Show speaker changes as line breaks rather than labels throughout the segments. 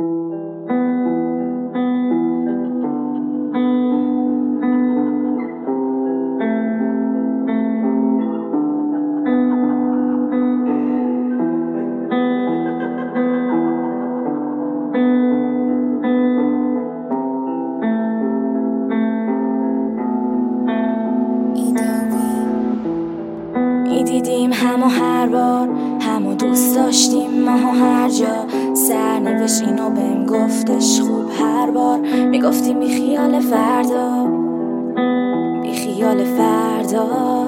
دیدیم همو هر بار، همو دوست داشتیم ماها هر جا. سرنوشت اینو بهم گفتش خوب هر بار. میگفتیم بی خیال فردا، بی خیال فردا.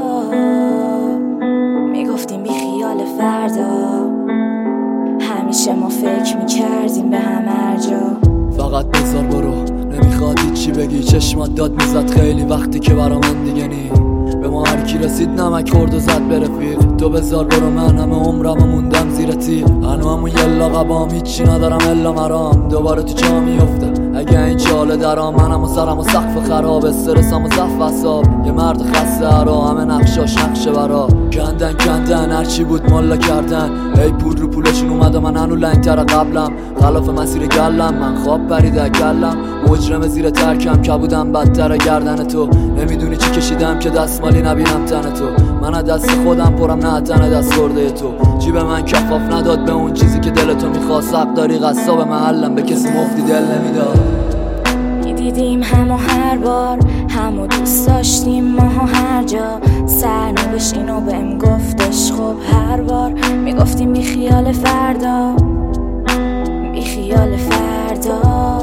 میگفتیم بی خیال فردا. همیشه ما فکر میکردیم به هم هر جا.
فقط بذار برو، نمیخواد چی بگی. چشمات داد میزد خیلی وقتی که برا من دیگه نی. به ما هر کی رسید نمک خورد و زد به رفیق. تو بذار برو، من همه عمرمو موندم زیر تیغ. هنو همون یلا قبام هیچی ندارم الا مرام. دوباره تو جا میفته اگه این چاله درام. منم و سرم و سقف خراب، استرسم و ضعف اعصاب. یه مرد خسته هرا، همه نقشاش نقشه برا. کندن هرچی بود مالا کردن. ای پول رو پولشون اومد و من هنو لنگتر قبلم. خلاف مسیر گلم، من خواب پریده گلم. مجرم زیر ترکم که بودم بدتر گردن تو. نمیدونی چی کشیدم که دستمالی نبینم تن تو. من از دست خودم پرم نه تن دست خورده تو. جیب من کفاف نداد به اون چیزی که دل تو میخواست. حق داری قصاب محلم، به کسی مفتی دل نمیداد.
دیدیم همو هر بار، همو دوست داشتیم ماها هر جا. سرنوشت اینو بهم گفتش خوب هر بار. میگفتیم بی خیال فردا، بی خیال فردا.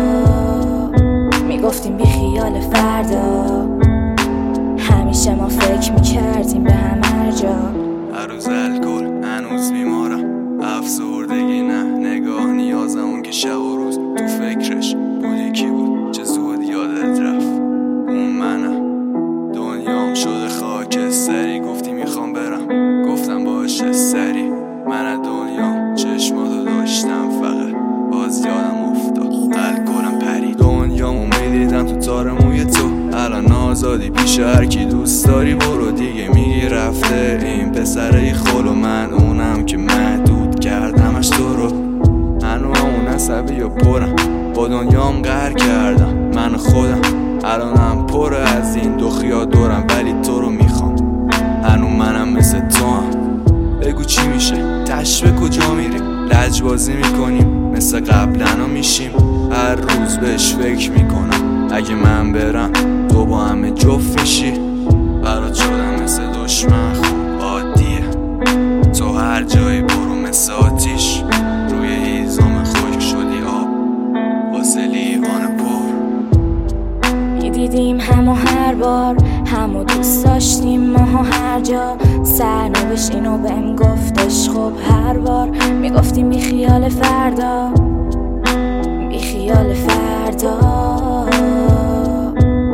میگفتیم بی خیال فردا. همیشه ما فکر میکردیم به هم هر جا.
هر روز الکل هنوز بیمارم، افسردگی نه نگاه نیازم. اون که شب و روز تو فکرش بودی کی بود، چه زود یادت رفت. اون منم، دنیام شده خاکستری. گفتی میخوام برم، گفتم باشه سری. من از دنیا چشماتو داشتم فقط، باز یادم افتاد الکلم پرید. دنیامو میدیدم تو تار موی تو. الان آزادی پیش هر کی دوست داری برو دیگه. میگی رفته این پسره خل و من اونم که محدود کردمش تو رو. هنو اون عصبی و پرم، با دنیام قهر کردم من خودم. الانم پر از این دخیا دورم، ولی تو رو میخوام. هنو منم مثل تو هم. بگو چی میشه، تشبه کجا میریم. لجبازی میکنیم مثل قبلنا میشیم. هر روز بهش فکر میکنم اگه من برم تو با همه جفت میشی. برات شدم مثل دشمن خوب عادیه. تو هر جایی برو مثل آتیش. روی هیزم خشک شدی آب واسه لیوان پر.
دیدیم همو هر بار، همو دوست داشتیم ماها هر جا. سرنوشت اینو بهم گفتش خوب هر بار. میگفتیم بی خیال فردا، بی خیال فردا.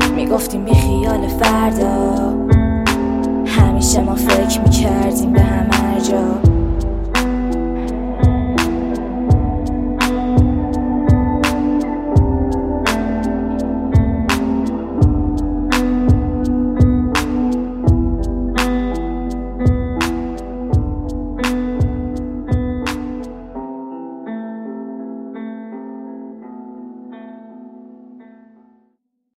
میگفتیم بی خیال فردا. همیشه ما فکر میکردیم به هم